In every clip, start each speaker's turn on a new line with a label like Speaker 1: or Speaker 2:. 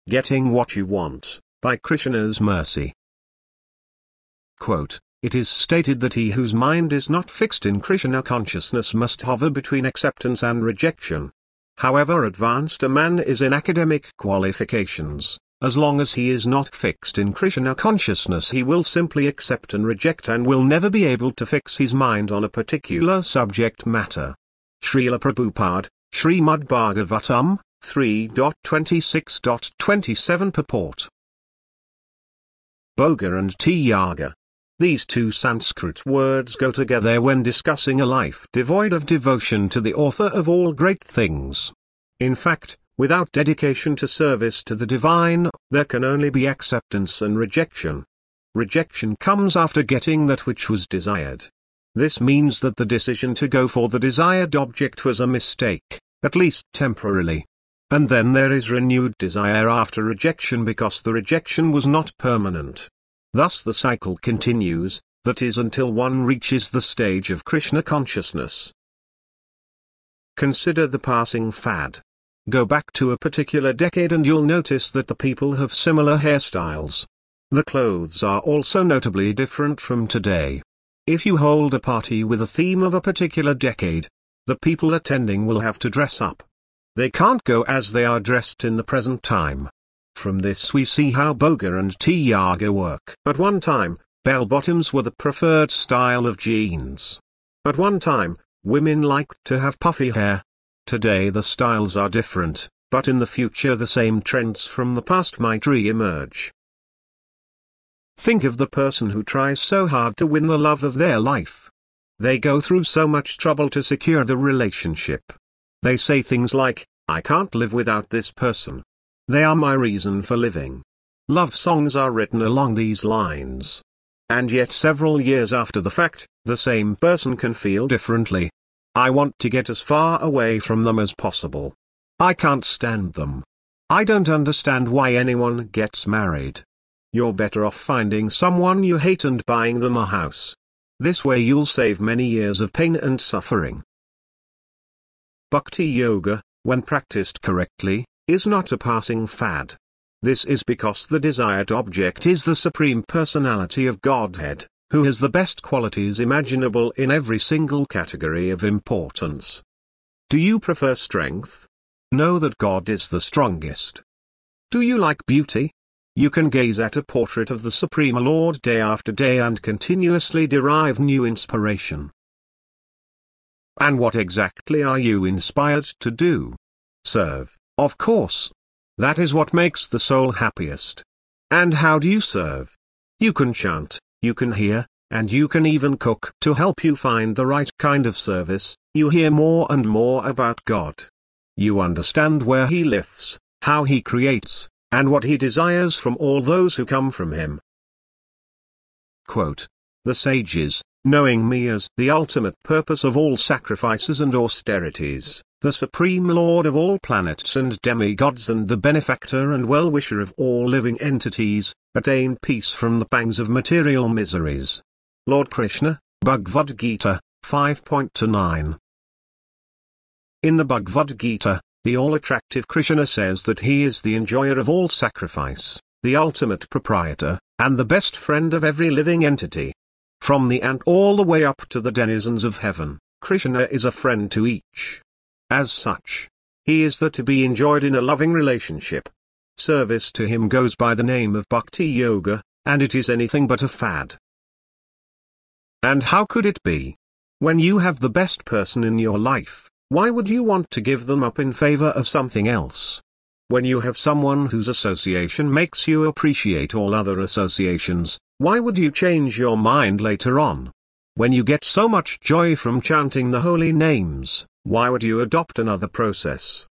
Speaker 1: Getting What You Want, by Krishna's Mercy. Quote, "It is stated that he whose mind is not fixed in Krishna consciousness must hover between acceptance and rejection. However advanced a man is in academic qualifications, as long as he is not fixed in Krishna consciousness he will simply accept and reject and will never be able to fix his mind on a particular subject matter." Srila Prabhupada, Srimad Bhagavatam, 3.26.27 Purport. Bhoga and Tyaga. These two Sanskrit words go together when discussing a life devoid of devotion to the author of all great things. In fact, without dedication to service to the divine, there can only be acceptance and rejection. Rejection comes after getting that which was desired. This means that the decision to go for the desired object was a mistake, at least temporarily. And then there is renewed desire after rejection because the rejection was not permanent. Thus the cycle continues, that is until one reaches the stage of Krishna consciousness. Consider the passing fad. Go back to a particular decade and you'll notice that the people have similar hairstyles. The clothes are also notably different from today. If you hold a party with a theme of a particular decade, the people attending will have to dress up. They can't go as they are dressed in the present time. From this we see how Bhoga and Tyaga work. At one time, bell-bottoms were the preferred style of jeans. At one time, women liked to have puffy hair. Today the styles are different, but in the future the same trends from the past might re-emerge. Think of the person who tries so hard to win the love of their life. They go through so much trouble to secure the relationship. They say things like, "I can't live without this person. They are my reason for living." Love songs are written along these lines. And yet several years after the fact, the same person can feel differently. "I want to get as far away from them as possible. I can't stand them. I don't understand why anyone gets married." You're better off finding someone you hate and buying them a house. This way you'll save many years of pain and suffering. Bhakti Yoga, when practiced correctly, is not a passing fad. This is because the desired object is the Supreme Personality of Godhead, who has the best qualities imaginable in every single category of importance. Do you prefer strength? Know that God is the strongest. Do you like beauty? You can gaze at a portrait of the Supreme Lord day after day and continuously derive new inspiration. And what exactly are you inspired to do? Serve, of course. That is what makes the soul happiest. And how do you serve? You can chant, you can hear, and you can even cook. To help you find the right kind of service, you hear more and more about God. You understand where He lives, how He creates, and what He desires from all those who come from Him. Quote, "The sages, knowing me as the ultimate purpose of all sacrifices and austerities, the Supreme Lord of all planets and demigods and the benefactor and well-wisher of all living entities, attain peace from the pangs of material miseries." Lord Krishna, Bhagavad Gita, 5.9. In the Bhagavad Gita, the all-attractive Krishna says that he is the enjoyer of all sacrifice, the ultimate proprietor, and the best friend of every living entity. From the ant all the way up to the denizens of heaven, Krishna is a friend to each. As such, he is there to be enjoyed in a loving relationship. Service to him goes by the name of Bhakti Yoga, and it is anything but a fad. And how could it be? When you have the best person in your life, why would you want to give them up in favor of something else? When you have someone whose association makes you appreciate all other associations, why would you change your mind later on? When you get so much joy from chanting the holy names, why would you adopt another process?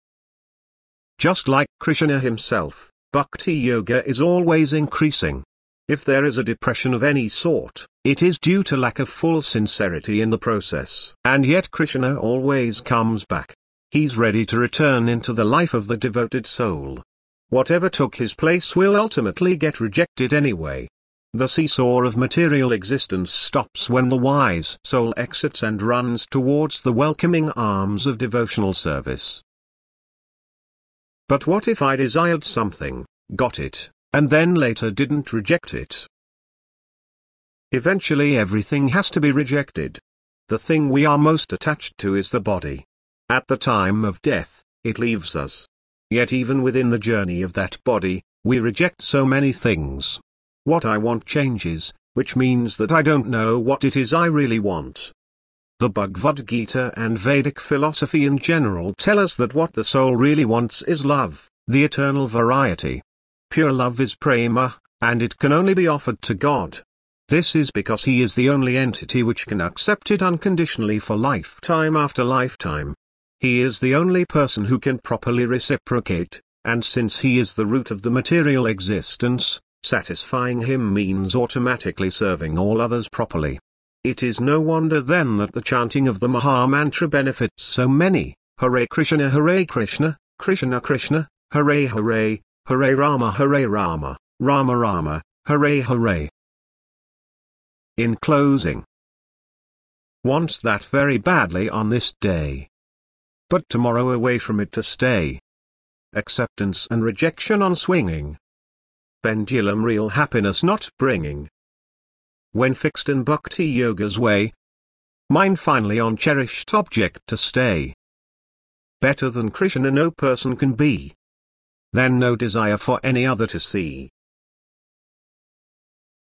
Speaker 1: Just like Krishna himself, Bhakti Yoga is always increasing. If there is a depression of any sort, it is due to lack of full sincerity in the process. And yet Krishna always comes back. He's ready to return into the life of the devoted soul. Whatever took his place will ultimately get rejected anyway. The seesaw of material existence stops when the wise soul exits and runs towards the welcoming arms of devotional service. But what if I desired something, got it, and then later didn't reject it? Eventually everything has to be rejected. The thing we are most attached to is the body. At the time of death, it leaves us. Yet even within the journey of that body, we reject so many things. What I want changes, which means that I don't know what it is I really want. The Bhagavad Gita and Vedic philosophy in general tell us that what the soul really wants is love, the eternal variety. Pure love is prema, and it can only be offered to God. This is because He is the only entity which can accept it unconditionally for lifetime after lifetime. He is the only person who can properly reciprocate, and since He is the root of the material existence, satisfying Him means automatically serving all others properly. It is no wonder then that the chanting of the Maha Mantra benefits so many. Hare Krishna, Krishna Krishna, Hare Hare, Hare Rama, Rama Rama, Hare Hare. In closing, wants that very badly on this day, but tomorrow away from it to stay. Acceptance and rejection on swinging. Pendulum real happiness not bringing. When fixed in Bhakti Yoga's way, mind finally on cherished object to stay. Better than Krishna no person can be. Then no desire for any other to see.